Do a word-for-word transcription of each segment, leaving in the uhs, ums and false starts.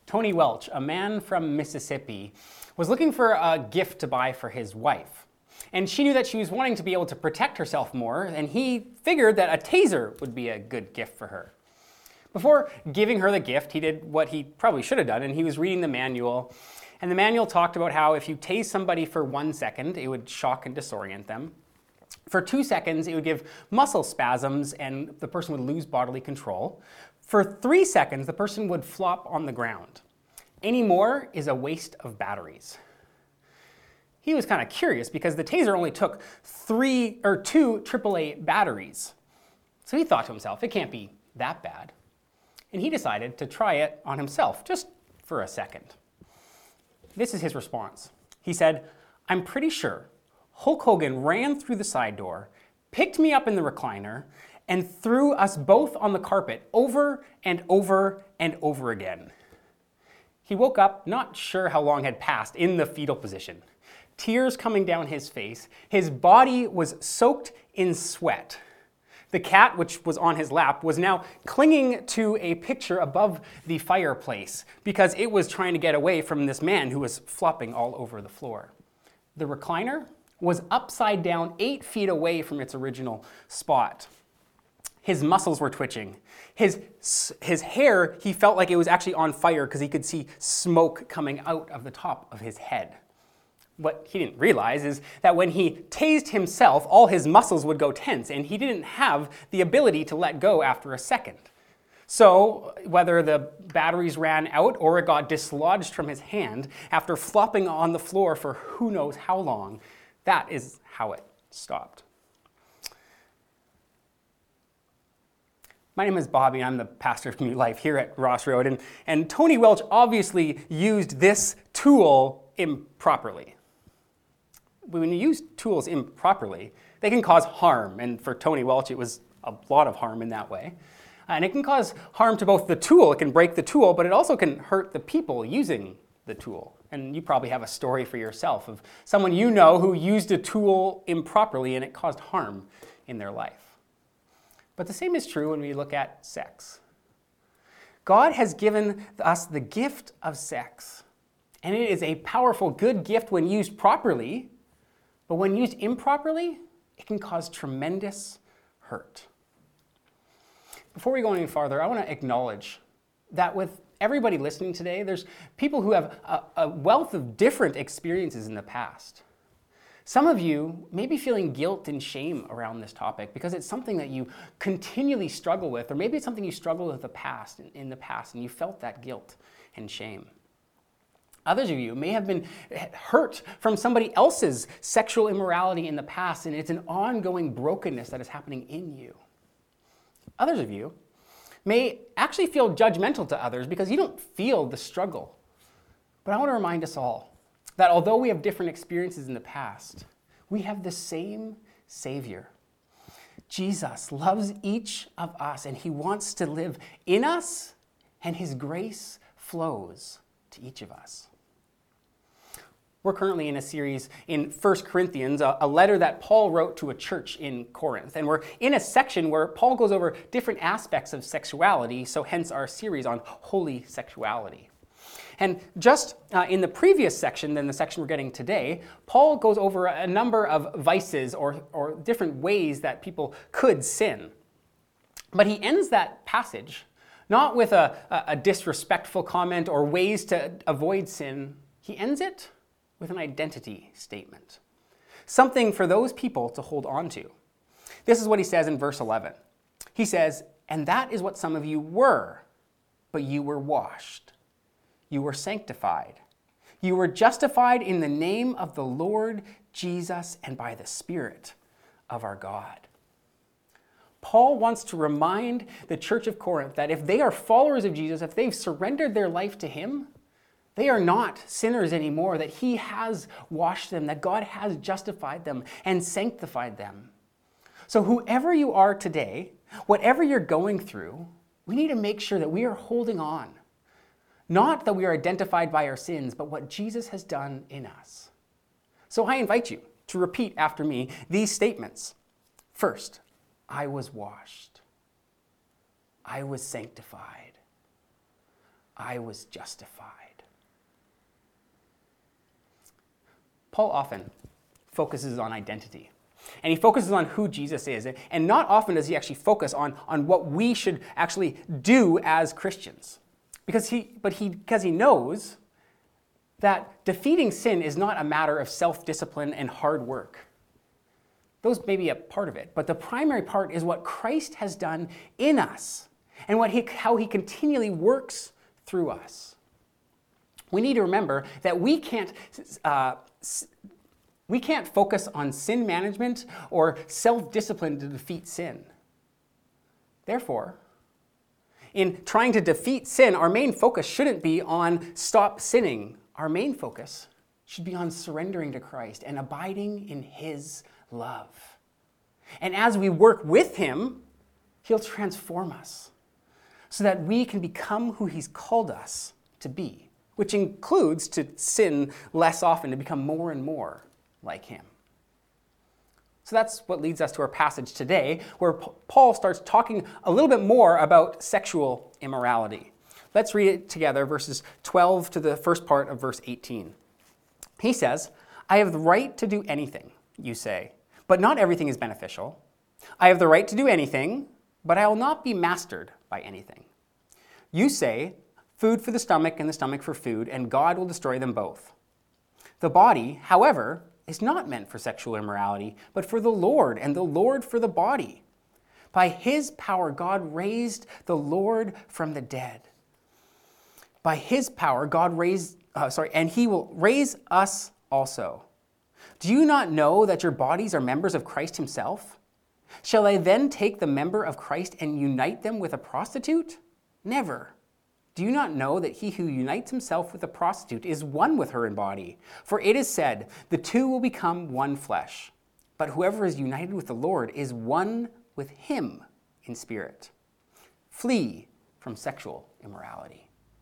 Tony Welch, a man from Mississippi, was looking for a gift to buy for his wife. And she knew that she was wanting to be able to protect herself more, and he figured that a taser would be a good gift for her. Before giving her the gift, he did what he probably should have done, and he was reading the manual. And the manual talked about how if you tase somebody for one second, it would shock and disorient them. For two seconds, it would give muscle spasms and the person would lose bodily control. For three seconds, the person would flop on the ground. Any more is a waste of batteries. He was kind of curious because the taser only took three or two triple A batteries. So he thought to himself, it can't be that bad. And he decided to try it on himself, just for a second. This is his response. He said, I'm pretty sure Hulk Hogan ran through the side door, picked me up in the recliner, and threw us both on the carpet over and over and over again. He woke up, not sure how long had passed, in the fetal position. Tears coming down his face. His body was soaked in sweat. The cat, which was on his lap, was now clinging to a picture above the fireplace because it was trying to get away from this man who was flopping all over the floor. The recliner was upside down eight feet away from its original spot. His muscles were twitching. His, his hair, he felt like it was actually on fire because he could see smoke coming out of the top of his head. What he didn't realize is that when he tased himself, all his muscles would go tense, and he didn't have the ability to let go after a second. So, whether the batteries ran out or it got dislodged from his hand after flopping on the floor for who knows how long, that is how it stopped. My name is Bobby, and I'm the pastor of Community Life here at Ross Road, and, and Tony Welch obviously used this tool improperly. When you use tools improperly, they can cause harm, and for Tony Welch, it was a lot of harm in that way. And it can cause harm to both the tool, it can break the tool, but it also can hurt the people using the tool. And you probably have a story for yourself of someone you know who used a tool improperly and it caused harm in their life. But the same is true when we look at sex. God has given us the gift of sex, and it is a powerful, good gift when used properly, but when used improperly, it can cause tremendous hurt. Before we go any farther, I want to acknowledge that with everybody listening today, there's people who have a, a wealth of different experiences in the past. Some of you may be feeling guilt and shame around this topic because it's something that you continually struggle with, or maybe it's something you struggled with the past, in the past, and you felt that guilt and shame. Others of you may have been hurt from somebody else's sexual immorality in the past, and it's an ongoing brokenness that is happening in you. Others of you may actually feel judgmental to others because you don't feel the struggle. But I want to remind us all that although we have different experiences in the past, we have the same Savior. Jesus loves each of us, and he wants to live in us, and his grace flows to each of us. We're currently in a series in First Corinthians, a, a letter that Paul wrote to a church in Corinth. And we're in a section where Paul goes over different aspects of sexuality, so hence our series on holy sexuality. And just uh, in the previous section than the section we're getting today, Paul goes over a number of vices or, or different ways that people could sin. But he ends that passage not with a, a disrespectful comment or ways to avoid sin. He ends it with an identity statement, something for those people to hold on to. This is what he says in verse eleven. He says, and that is what some of you were, but you were washed. You were sanctified. You were justified in the name of the Lord Jesus and by the Spirit of our God. Paul wants to remind the church of Corinth that if they are followers of Jesus, if they've surrendered their life to him, they are not sinners anymore, that he has washed them, that God has justified them and sanctified them. So whoever you are today, whatever you're going through, we need to make sure that we are holding on. Not that we are identified by our sins, but what Jesus has done in us. So I invite you to repeat after me these statements. First, I was washed. I was sanctified. I was justified. Paul often focuses on identity. And he focuses on who Jesus is. And not often does he actually focus on, on what we should actually do as Christians. Because he, but he, because he knows that defeating sin is not a matter of self-discipline and hard work. Those may be a part of it, but the primary part is what Christ has done in us and what he, how he continually works through us. We need to remember that we can't, uh, we can't focus on sin management or self-discipline to defeat sin. Therefore, in trying to defeat sin, our main focus shouldn't be on stop sinning. Our main focus should be on surrendering to Christ and abiding in his love. And as we work with him, he'll transform us so that we can become who he's called us to be, which includes to sin less often, to become more and more like him. So that's what leads us to our passage today, where Paul starts talking a little bit more about sexual immorality. Let's read it together, verses twelve to the first part of verse eighteen. He says, I have the right to do anything, you say, but not everything is beneficial. I have the right to do anything, but I will not be mastered by anything. You say, food for the stomach and the stomach for food, and God will destroy them both. The body, however, is not meant for sexual immorality, but for the Lord, and the Lord for the body. By his power, God raised the Lord from the dead. By his power, God raised, uh, sorry, and he will raise us also. Do you not know that your bodies are members of Christ himself? Shall I then take the member of Christ and unite them with a prostitute? Never. Do you not know that he who unites himself with a prostitute is one with her in body? For it is said, the two will become one flesh. But whoever is united with the Lord is one with him in spirit. Flee from sexual immorality.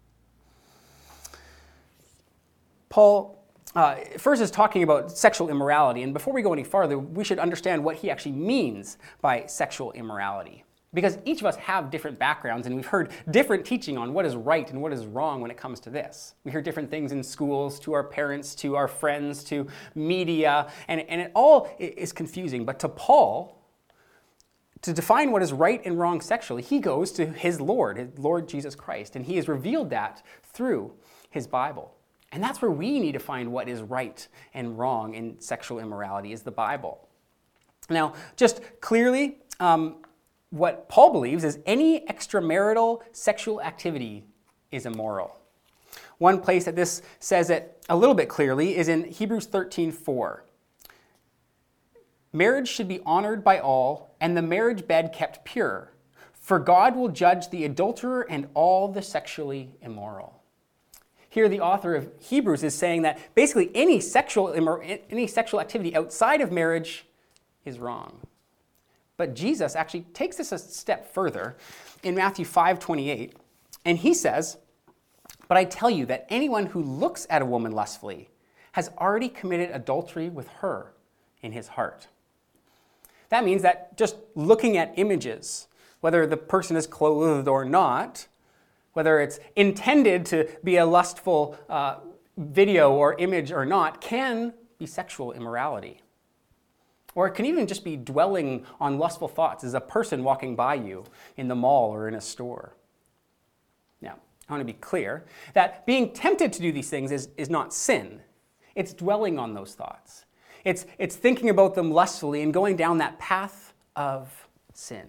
Paul uh, first is talking about sexual immorality, and before we go any farther, we should understand what he actually means by sexual immorality. Because each of us have different backgrounds, and we've heard different teaching on what is right and what is wrong when it comes to this. We hear different things in schools, to our parents, to our friends, to media, and, and it all is confusing. But to Paul, to define what is right and wrong sexually, he goes to his Lord, his Lord Jesus Christ, and he has revealed that through his Bible. And that's where we need to find what is right and wrong in sexual immorality, is the Bible. Now, just clearly, um, what Paul believes is any extramarital sexual activity is immoral. One place that this says it a little bit clearly is in Hebrews thirteen four. Marriage should be honored by all, and the marriage bed kept pure, for God will judge the adulterer and all the sexually immoral. Here, the author of Hebrews is saying that basically any sexual immor- any sexual activity outside of marriage is wrong. But Jesus actually takes this a step further in Matthew five twenty-eight, and he says, but I tell you that anyone who looks at a woman lustfully has already committed adultery with her in his heart. That means that just looking at images, whether the person is clothed or not, whether it's intended to be a lustful uh, video or image or not, can be sexual immorality. Or it can even just be dwelling on lustful thoughts as a person walking by you in the mall or in a store. Now, I want to be clear that being tempted to do these things is, is not sin. It's dwelling on those thoughts. It's, it's thinking about them lustfully and going down that path of sin.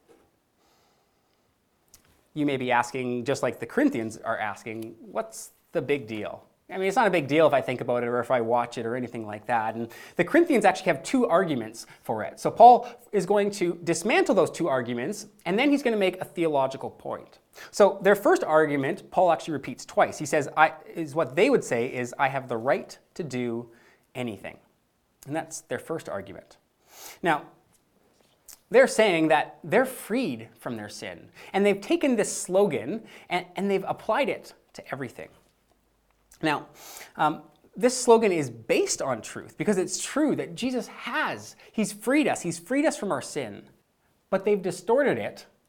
You may be asking, just like the Corinthians are asking, what's the big deal? I mean, it's not a big deal if I think about it or if I watch it or anything like that. And the Corinthians actually have two arguments for it. So Paul is going to dismantle those two arguments, and then he's going to make a theological point. So their first argument, Paul actually repeats twice. He says, I, is what they would say is, I have the right to do anything. And that's their first argument. Now, they're saying that they're freed from their sin. And they've taken this slogan and, and they've applied it to everything. Now, um, this slogan is based on truth because it's true that Jesus has. He's freed us. He's freed us from our sin. But they've distorted it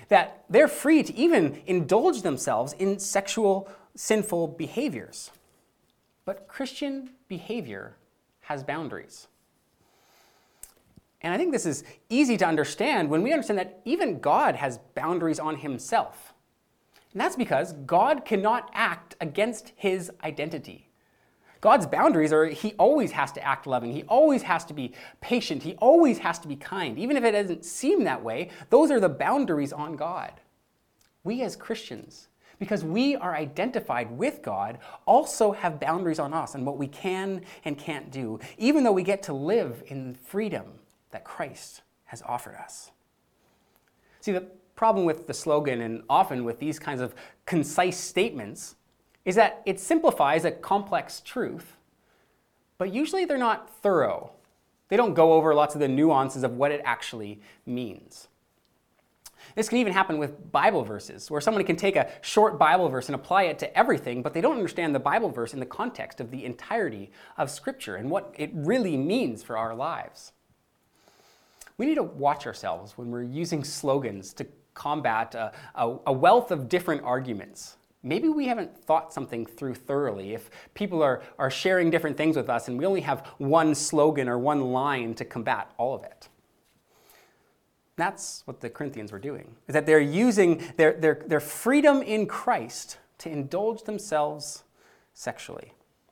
that they're free to even indulge themselves in sexual sinful behaviors. But Christian behavior has boundaries. And I think this is easy to understand when we understand that even God has boundaries on himself. And that's because God cannot act against his identity. God's boundaries are he always has to act loving. He always has to be patient. He always has to be kind. Even if it doesn't seem that way, those are the boundaries on God. We as Christians, because we are identified with God, also have boundaries on us and what we can and can't do, even though we get to live in freedom that Christ has offered us. See, the problem with the slogan and often with these kinds of concise statements is that it simplifies a complex truth, but usually they're not thorough. They don't go over lots of the nuances of what it actually means. This can even happen with Bible verses, where someone can take a short Bible verse and apply it to everything, but they don't understand the Bible verse in the context of the entirety of Scripture and what it really means for our lives. We need to watch ourselves when we're using slogans to combat a, a, a wealth of different arguments. Maybe we haven't thought something through thoroughly. If people are, are sharing different things with us and we only have one slogan or one line to combat all of it. That's what the Corinthians were doing, is that they're using their, their, their freedom in Christ to indulge themselves sexually.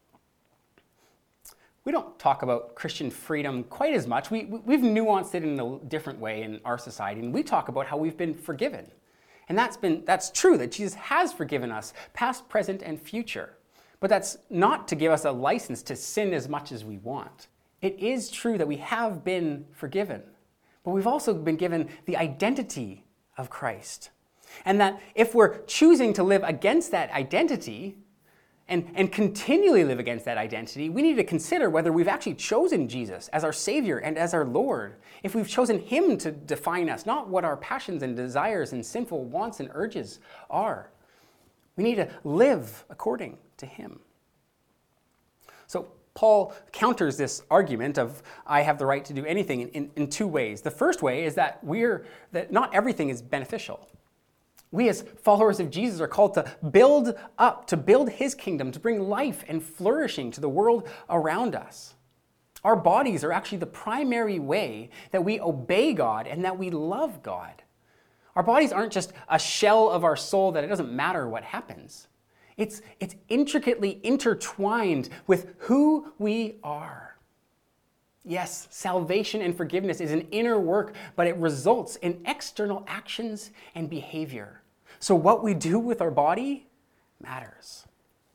We don't talk about Christian freedom quite as much. We, we've nuanced it in a different way in our society, and we talk about how we've been forgiven. And that's been that's true, that Jesus has forgiven us, past, present, and future. But that's not to give us a license to sin as much as we want. It is true that we have been forgiven, but we've also been given the identity of Christ. And that if we're choosing to live against that identity, And, and continually live against that identity, we need to consider whether we've actually chosen Jesus as our Savior and as our Lord. If we've chosen him to define us, not what our passions and desires and sinful wants and urges are. We need to live according to him. So Paul counters this argument of I have the right to do anything in, in, in two ways. The first way is that we're that not everything is beneficial. We as followers of Jesus are called to build up, to build his kingdom, to bring life and flourishing to the world around us. Our bodies are actually the primary way that we obey God and that we love God. Our bodies aren't just a shell of our soul that it doesn't matter what happens. It's, it's intricately intertwined with who we are. Yes, salvation and forgiveness is an inner work, but it results in external actions and behavior. So what we do with our body matters.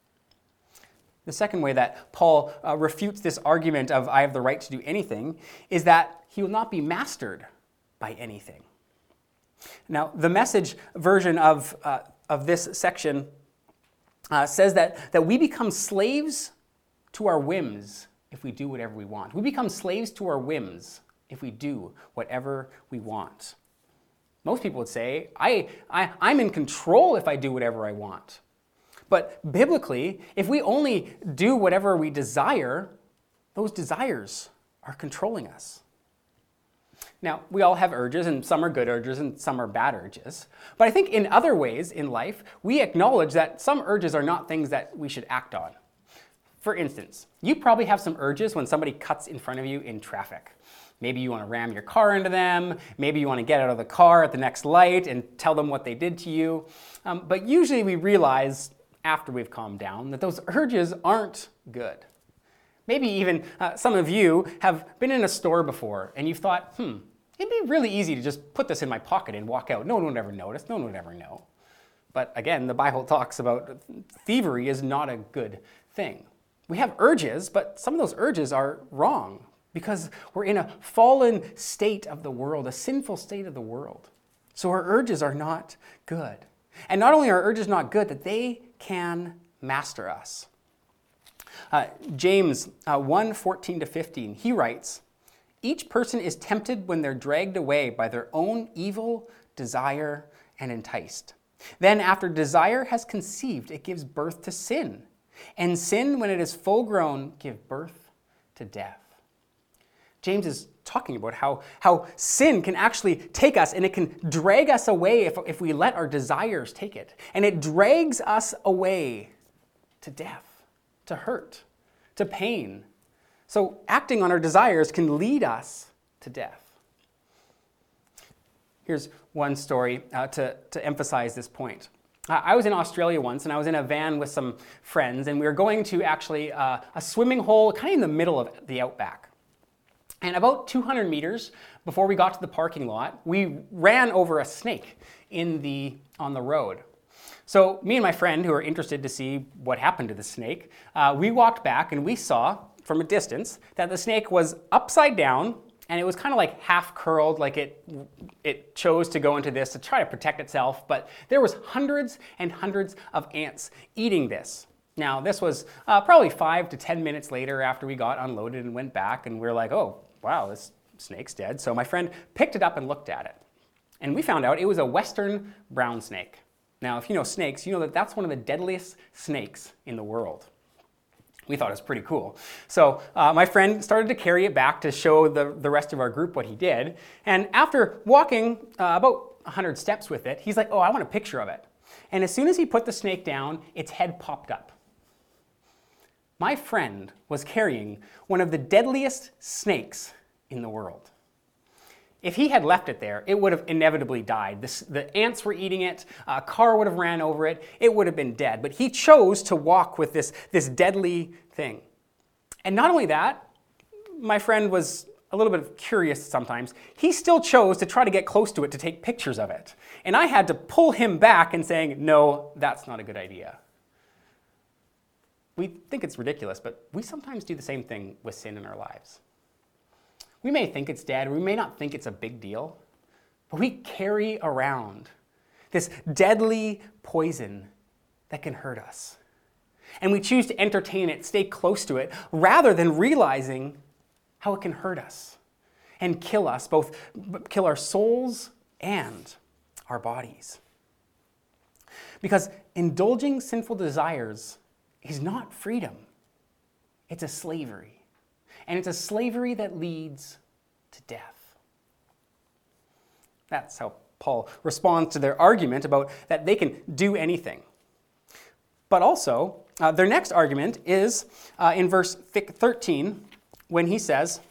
The second way that Paul uh, refutes this argument of I have the right to do anything is that he will not be mastered by anything. Now, the Message version of, uh, of this section uh, says that, that we become slaves to our whims if we do whatever we want. We become slaves to our whims if we do whatever we want. Most people would say, I, I, I'm in control if I do whatever I want. But biblically, if we only do whatever we desire, those desires are controlling us. Now, we all have urges, and some are good urges and some are bad urges. But I think in other ways in life, we acknowledge that some urges are not things that we should act on. For instance, you probably have some urges when somebody cuts in front of you in traffic. Maybe you want to ram your car into them. Maybe you want to get out of the car at the next light and tell them what they did to you. Um, but usually we realize after we've calmed down that those urges aren't good. Maybe even uh, some of you have been in a store before and you've thought, hmm, it'd be really easy to just put this in my pocket and walk out. No one would ever notice. No one would ever know. But again, the Bible talks about thievery is not a good thing. We have urges, but some of those urges are wrong because we're in a fallen state of the world, a sinful state of the world. So our urges are not good. And not only are urges not good, that they can master us. Uh, James uh, one, fourteen to fifteen, he writes, each person is tempted when they're dragged away by their own evil desire and enticed. Then after desire has conceived, it gives birth to sin. And sin, when it is full grown, gives birth to death. James is talking about how, how sin can actually take us and it can drag us away if, if we let our desires take it. And it drags us away to death, to hurt, to pain. So acting on our desires can lead us to death. Here's one story uh, to, to emphasize this point. Uh, I was in Australia once, and I was in a van with some friends, and we were going to actually uh, a swimming hole kind of in the middle of the outback. And about two hundred meters before we got to the parking lot, we ran over a snake in the, on the road. So me and my friend, who were interested to see what happened to the snake, uh, we walked back and we saw from a distance that the snake was upside down, and it was kind of like half curled, like it, it chose to go into this to try to protect itself, but there was hundreds and hundreds of ants eating this. Now, this was uh, probably five to ten minutes later after we got unloaded and went back, and we were like, oh, wow, this snake's dead. So my friend picked it up and looked at it, and we found out it was a western brown snake. Now, if you know snakes, you know that that's one of the deadliest snakes in the world. We thought it was pretty cool. So uh, my friend started to carry it back to show the, the rest of our group what he did. And after walking uh, about one hundred steps with it, he's like, oh, I want a picture of it. And as soon as he put the snake down, its head popped up. My friend was carrying one of the deadliest snakes in the world. If he had left it there, it would have inevitably died. The, the ants were eating it, a car would have ran over it, it would have been dead. But he chose to walk with this, this deadly thing. And not only that, my friend was a little bit curious sometimes. He still chose to try to get close to it to take pictures of it. And I had to pull him back and saying, no, that's not a good idea. We think it's ridiculous, but we sometimes do the same thing with sin in our lives. We may think it's dead, or we may not think it's a big deal, but we carry around this deadly poison that can hurt us. And we choose to entertain it, stay close to it, rather than realizing how it can hurt us and kill us, both kill our souls and our bodies. Because indulging sinful desires is not freedom, it's a slavery. And it's a slavery that leads to death. That's how Paul responds to their argument about that they can do anything. But also, uh, their next argument is uh, in verse thirteen, when he says,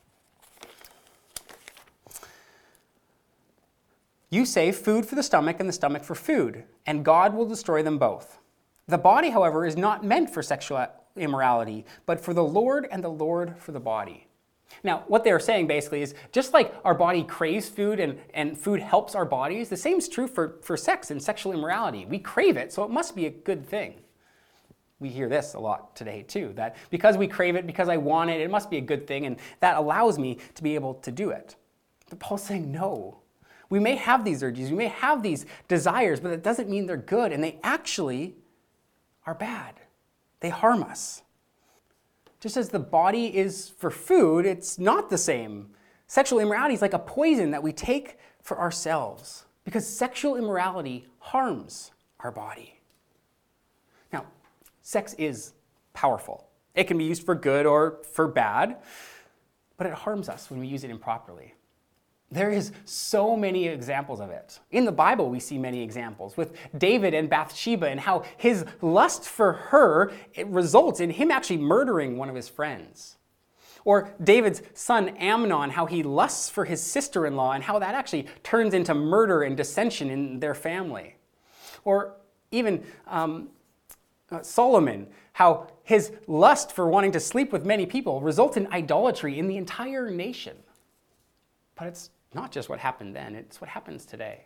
you say food for the stomach and the stomach for food, and God will destroy them both. The body, however, is not meant for sexual immorality, but for the Lord, and the Lord for the body. Now, what they're saying basically is, just like our body craves food and, and food helps our bodies, the same is true for, for sex and sexual immorality. We crave it, so it must be a good thing. We hear this a lot today too, that because we crave it, because I want it, it must be a good thing, and that allows me to be able to do it. But Paul's saying no. We may have these urges, we may have these desires, but it doesn't mean they're good, and they actually are bad. They harm us. Just as the body is for food, it's not the same. Sexual immorality is like a poison that we take for ourselves because sexual immorality harms our body. Now, sex is powerful. It can be used for good or for bad, but it harms us when we use it improperly. There is so many examples of it. In the Bible, we see many examples with David and Bathsheba and how his lust for her it results in him actually murdering one of his friends. Or David's son Amnon, how he lusts for his sister-in-law and how that actually turns into murder and dissension in their family. Or even um, uh, Solomon, how his lust for wanting to sleep with many people results in idolatry in the entire nation. But it's not just what happened then, it's what happens today.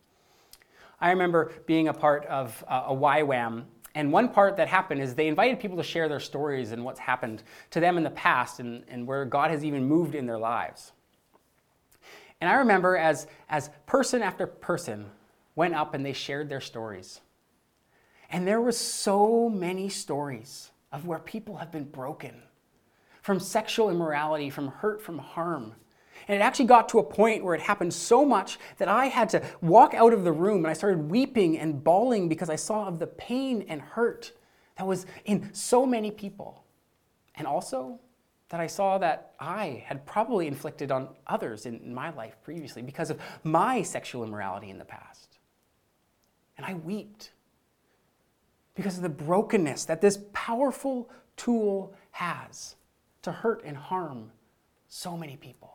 I remember being a part of uh, a Y WAM, and one part that happened is they invited people to share their stories and what's happened to them in the past and, and where God has even moved in their lives. And I remember as, as person after person went up and they shared their stories. And there were so many stories of where people have been broken from sexual immorality, from hurt, from harm. And it actually got to a point where it happened so much that I had to walk out of the room and I started weeping and bawling because I saw of the pain and hurt that was in so many people. And also that I saw that I had probably inflicted on others in my life previously because of my sexual immorality in the past. And I wept because of the brokenness that this powerful tool has to hurt and harm so many people.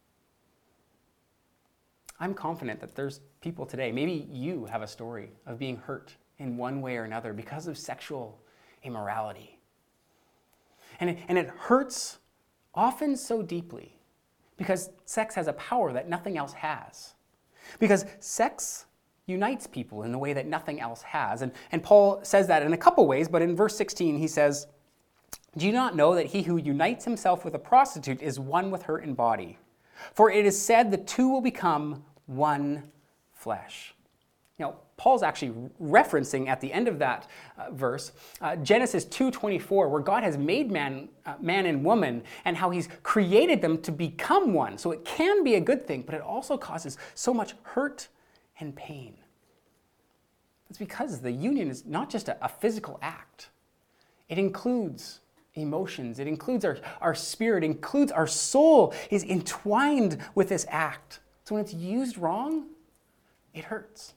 I'm confident that there's people today, maybe you have a story of being hurt in one way or another because of sexual immorality. And it, and it hurts often so deeply because sex has a power that nothing else has. Because sex unites people in a way that nothing else has. And, and Paul says that in a couple ways, but in verse sixteen he says, "Do you not know that he who unites himself with a prostitute is one with her in body? For it is said the two will become one flesh." Now, Paul's actually referencing at the end of that uh, verse, uh, Genesis two twenty-four, where God has made man, uh, man and woman and how he's created them to become one. So it can be a good thing, but it also causes so much hurt and pain. It's because the union is not just a, a physical act. It includes emotions. It includes our, our spirit. It includes our soul is entwined with this act. So when it's used wrong, it hurts.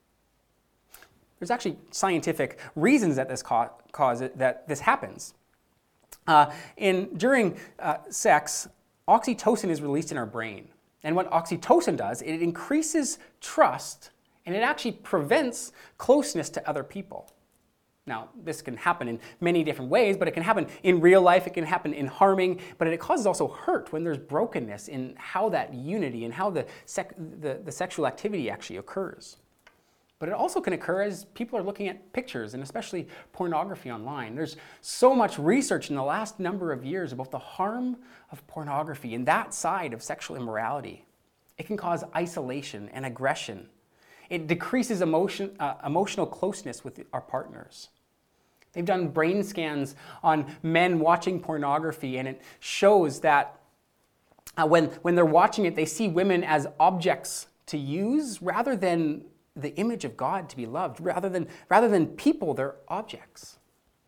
There's actually scientific reasons that this ca- cause it, that this happens. Uh, in during uh, sex, oxytocin is released in our brain, and what oxytocin does, it increases trust, and it actually prevents closeness to other people. Now, this can happen in many different ways, but it can happen in real life, it can happen in harming, but it causes also hurt when there's brokenness in how that unity and how the, sec- the, the sexual activity actually occurs. But it also can occur as people are looking at pictures, and especially pornography online. There's so much research in the last number of years about the harm of pornography and that side of sexual immorality. It can cause isolation and aggression. It decreases emotion, uh, emotional closeness with our partners. They've done brain scans on men watching pornography, and it shows that uh, when, when they're watching it, they see women as objects to use rather than the image of God to be loved. Rather than, rather than people, they're objects.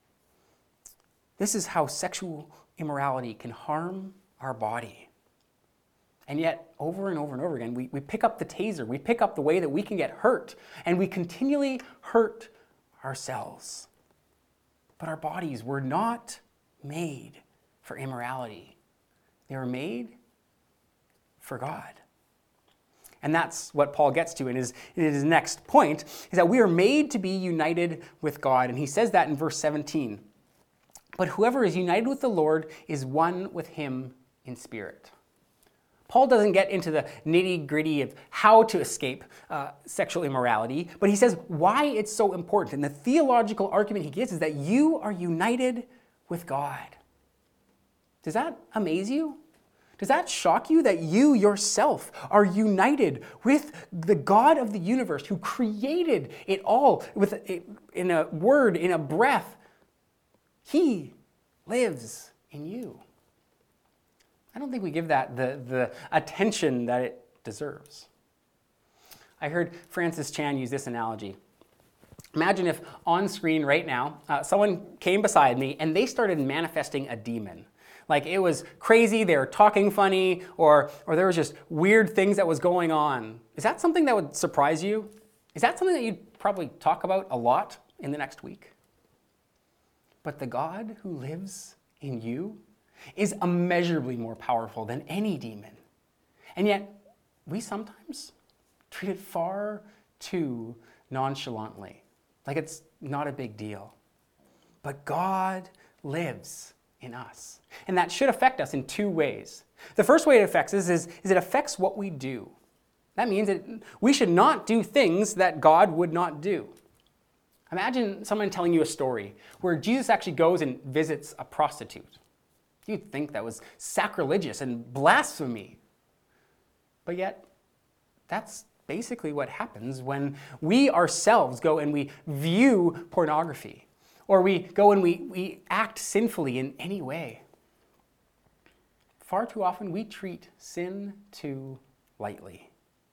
This is how sexual immorality can harm our body. And yet, over and over and over again, we, we pick up the taser, we pick up the way that we can get hurt, and we continually hurt ourselves. But our bodies were not made for immorality. They were made for God. And that's what Paul gets to in his, in his next point, is that we are made to be united with God. And he says that in verse seventeen. "But whoever is united with the Lord is one with him in spirit." Paul doesn't get into the nitty-gritty of how to escape uh, sexual immorality, but he says why it's so important. And the theological argument he gives is that you are united with God. Does that amaze you? Does that shock you that you yourself are united with the God of the universe who created it all with a, in a word, in a breath? He lives in you. I don't think we give that the, the attention that it deserves. I heard Francis Chan use this analogy. Imagine if on screen right now, uh, someone came beside me and they started manifesting a demon. Like it was crazy, they were talking funny, or, or there was just weird things that was going on. Is that something that would surprise you? Is that something that you'd probably talk about a lot in the next week? But the God who lives in you is immeasurably more powerful than any demon. And yet, we sometimes treat it far too nonchalantly, like it's not a big deal. But God lives in us. And that should affect us in two ways. The first way it affects us is, is it affects what we do. That means that we should not do things that God would not do. Imagine someone telling you a story where Jesus actually goes and visits a prostitute. You'd think that was sacrilegious and blasphemy. But yet, that's basically what happens when we ourselves go and we view pornography. Or we go and we, we act sinfully in any way. Far too often we treat sin too lightly.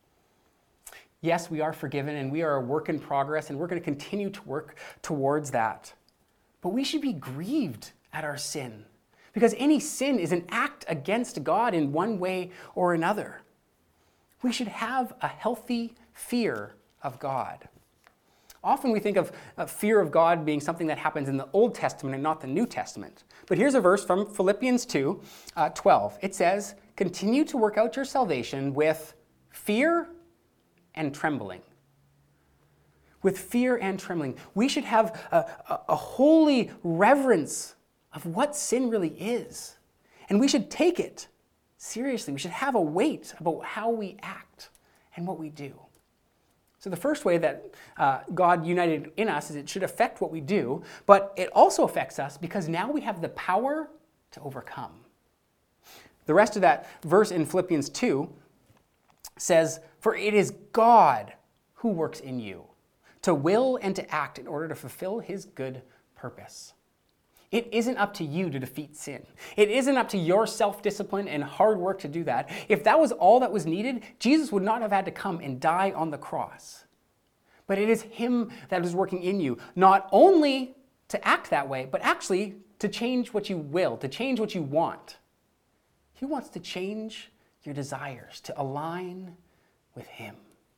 Yes, we are forgiven and we are a work in progress and we're going to continue to work towards that. But we should be grieved at our sin Because any sin is an act against God in one way or another. We should have a healthy fear of God. Often we think of uh, fear of God being something that happens in the Old Testament and not the New Testament. But here's a verse from Philippians two, uh, twelve. It says, "Continue to work out your salvation with fear and trembling." With fear and trembling. We should have a, a, a holy reverence of what sin really is. And we should take it seriously. We should have a weight about how we act and what we do. So the first way that uh, God united in us is it should affect what we do, but it also affects us because now we have the power to overcome. The rest of that verse in Philippians two says, "For it is God who works in you, to will and to act in order to fulfill his good purpose." It isn't up to you to defeat sin. It isn't up to your self-discipline and hard work to do that. If that was all that was needed, Jesus would not have had to come and die on the cross. But it is him that is working in you, not only to act that way, but actually to change what you will, to change what you want. He wants to change your desires, to align with him.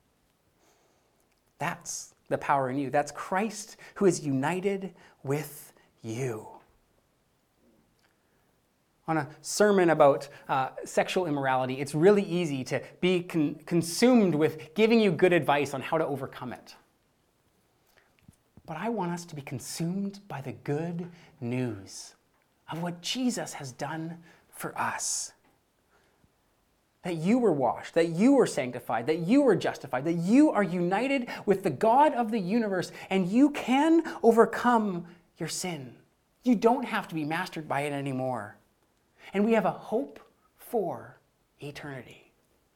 That's the power in you. That's Christ who is united with you. On a sermon about uh, sexual immorality, it's really easy to be con- consumed with giving you good advice on how to overcome it. But I want us to be consumed by the good news of what Jesus has done for us. That you were washed, that you were sanctified, that you were justified, that you are united with the God of the universe, and you can overcome your sin. You don't have to be mastered by it anymore. And we have a hope for eternity.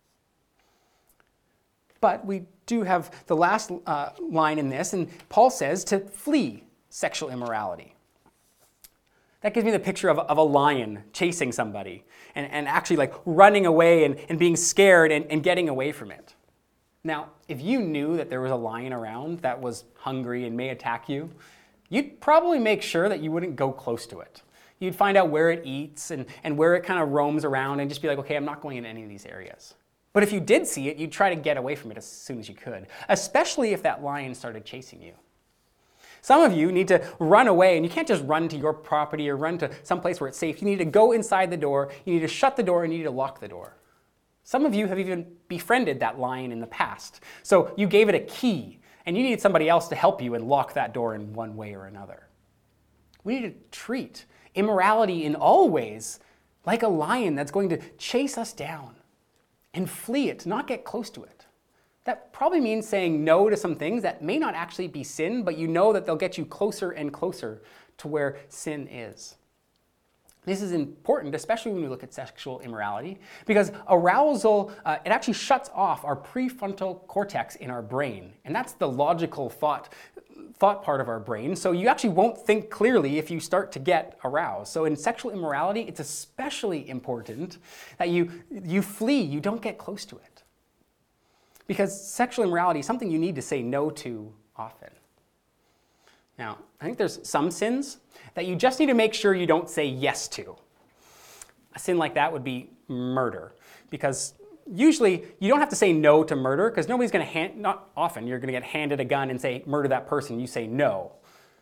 But we do have the last uh, line in this, and Paul says to flee sexual immorality. That gives me the picture of, of a lion chasing somebody and, and actually like running away and, and being scared and, and getting away from it. Now, if you knew that there was a lion around that was hungry and may attack you, you'd probably make sure that you wouldn't go close to it. You'd find out where it eats and, and where it kind of roams around and just be like, okay, I'm not going in any of these areas. But if you did see it, you'd try to get away from it as soon as you could, especially if that lion started chasing you. Some of you need to run away, and you can't just run to your property or run to someplace where it's safe. You need to go inside the door, you need to shut the door, and you need to lock the door. Some of you have even befriended that lion in the past. So you gave it a key, and you needed somebody else to help you and lock that door in one way or another. We need to treat immorality in all ways like a lion that's going to chase us down and flee it, not get close to it. That probably means saying no to some things that may not actually be sin, but you know that they'll get you closer and closer to where sin is. This is important, especially when we look at sexual immorality, because arousal, uh, it actually shuts off our prefrontal cortex in our brain. And that's the logical thought thought part of our brain, so you actually won't think clearly if you start to get aroused. So in sexual immorality, it's especially important that you, you flee, you don't get close to it. Because sexual immorality is something you need to say no to often. Now, I think there's some sins that you just need to make sure you don't say yes to. A sin like that would be murder, because usually you don't have to say no to murder because nobody's going to hand, not often, you're going to get handed a gun and say, murder that person, you say no.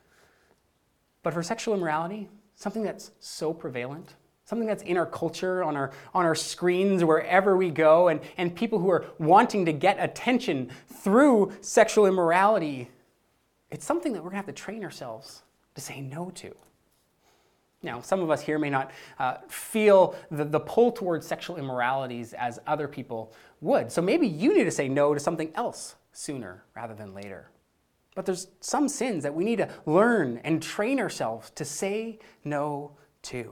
But for sexual immorality, something that's so prevalent, something that's in our culture, on our, on our screens, wherever we go, and, and people who are wanting to get attention through sexual immorality, it's something that we're going to have to train ourselves to say no to. Now, some of us here may not uh, feel the, the pull towards sexual immoralities as other people would. So maybe you need to say no to something else sooner rather than later. But there's some sins that we need to learn and train ourselves to say no to.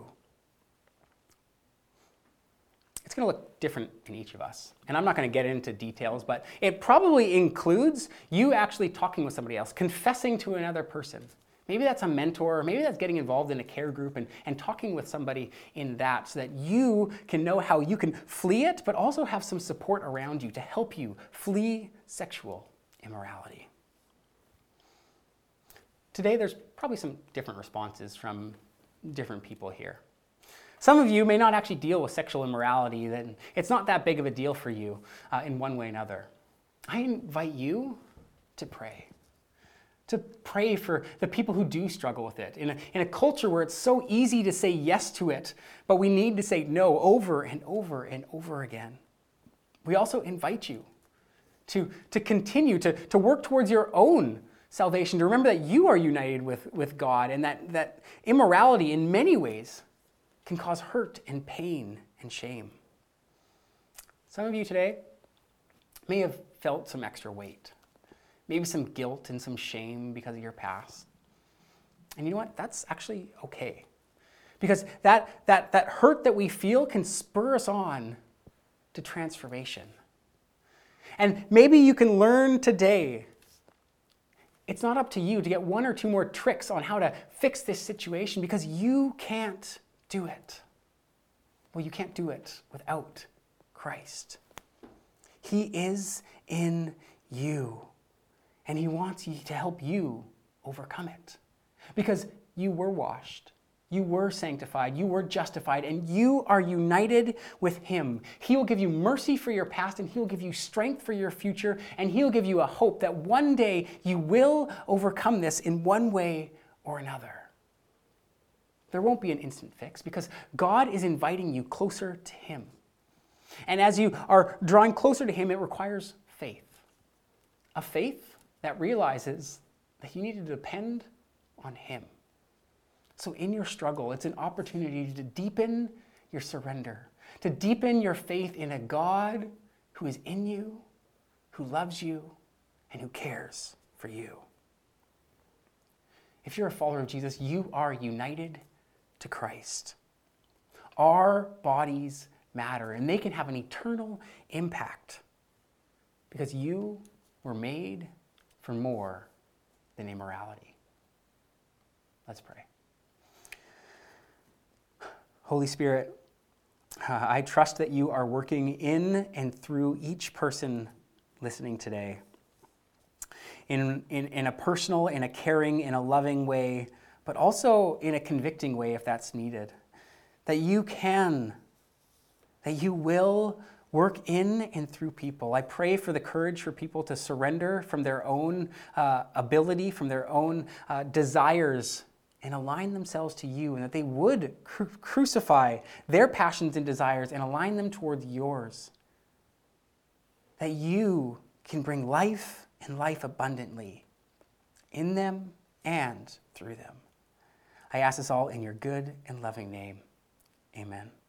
It's going to look different in each of us. And I'm not going to get into details, but it probably includes you actually talking with somebody else, confessing to another person. Maybe that's a mentor, or maybe that's getting involved in a care group and, and talking with somebody in that so that you can know how you can flee it, but also have some support around you to help you flee sexual immorality. Today, there's probably some different responses from different people here. Some of you may not actually deal with sexual immorality, then it's not that big of a deal for you uh, in one way or another. I invite you to pray. To pray for the people who do struggle with it. In a, in a culture where it's so easy to say yes to it, but we need to say no over and over and over again. We also invite you to, to continue to, to work towards your own salvation, to remember that you are united with, with God and that, that immorality in many ways can cause hurt and pain and shame. Some of you today may have felt some extra weight, maybe some guilt and some shame because of your past. And you know what? That's actually okay. Because that, that, that hurt that we feel can spur us on to transformation. And maybe you can learn today. It's not up to you to get one or two more tricks on how to fix this situation because you can't do it. Well, you can't do it without Christ. He is in you, and he wants you to help you overcome it. Because you were washed, you were sanctified, you were justified, and you are united with him. He will give you mercy for your past, and he'll give you strength for your future, and he'll give you a hope that one day you will overcome this in one way or another. There won't be an instant fix because God is inviting you closer to him. And as you are drawing closer to him, it requires faith. A faith that realizes that you need to depend on him. So in your struggle, it's an opportunity to deepen your surrender, to deepen your faith in a God who is in you, who loves you, and who cares for you. If you're a follower of Jesus, you are united to Christ. Our bodies matter, and they can have an eternal impact because you were made for more than immorality. Let's pray. Holy Spirit, uh, I trust that you are working in and through each person listening today in, in, in a personal, in a caring, in a loving way, but also in a convicting way if that's needed. That you can, that you will work in and through people. I pray for the courage for people to surrender from their own uh, ability, from their own uh, desires, and align themselves to you, and that they would cru- crucify their passions and desires and align them towards yours. That you can bring life and life abundantly in them and through them. I ask this all in your good and loving name. Amen.